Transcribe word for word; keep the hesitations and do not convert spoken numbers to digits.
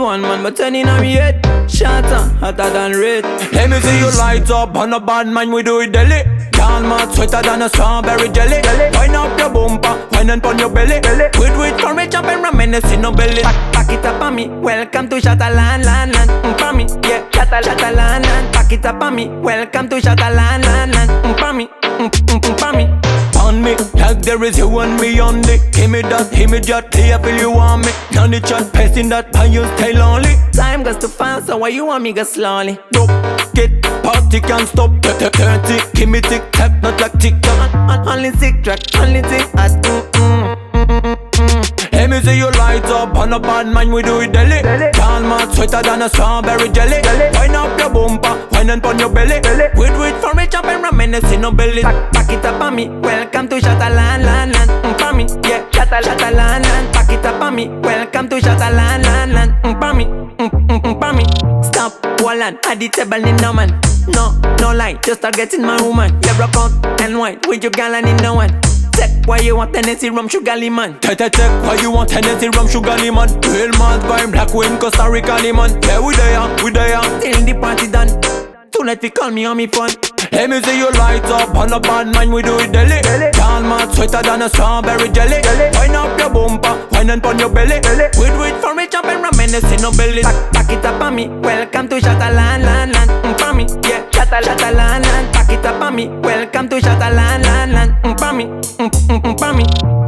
one man, but turning on me head. Shatter, hotter than red. Let me see you light up on a bad man, we do it daily. Girl, man, sweeter than a strawberry jelly. Wind up your bumper, wind up on your belly. With with courage up and reminiscing no belly. Back, back it up on me, welcome to Shataland, land, land. Mm, for me, yeah, Shatta, Shataland, land. Back it up on me, welcome to Shataland, land, land. Mm, for me, mm, mm, mm, for me. On me, like there is you and me on the. Give me that immediately, I feel you want me. None the chat, passing that by your style only. Time goes too fast, so why you want me go slowly? Dope, get party can't stop. thirty, give me tick tack, not like tick tock. Only sick track, only tick at mm mm mm mm. Let me see you light up on a bad man, we do it daily. Girl, man, sweeter than a strawberry jelly. Wind up your bumper, wind up on your belly. With with for me chop and reminiscing no belly. Back, back it up on me, welcome to Shataland, land, land. Mm, for me, yeah, Shatta, Shataland, land. Back it up on me, welcome to Shataland, land, land. Mm, for me, mm, mm, mm, for me. Stop, hold on, at the table in no man. No, no lie, just start getting my woman. Yeah, rock out and white with your gal and in no one. Check why you want Tennessee rum sugar lemon. Check, check, check, why you want Tennessee rum sugar lemon. Real mad vibe, black wind, Costa Rica lemon. Yeah, we there, we there. Till the party done. Tonight we call me on me phone. Let me see you light up on a bad man, we do it daily. Girl, man, sweeter than a strawberry jelly. Wind up your bumper, wind up on your belly. With with for me chop and reminiscing no belly. Back, back it up on me, welcome to Shataland, land, land. Mm, for me, yeah, Shatta, Shataland, land. Back it up on me, welcome to Shataland, land, land. Mm, for me, mm, mm, mm, for me.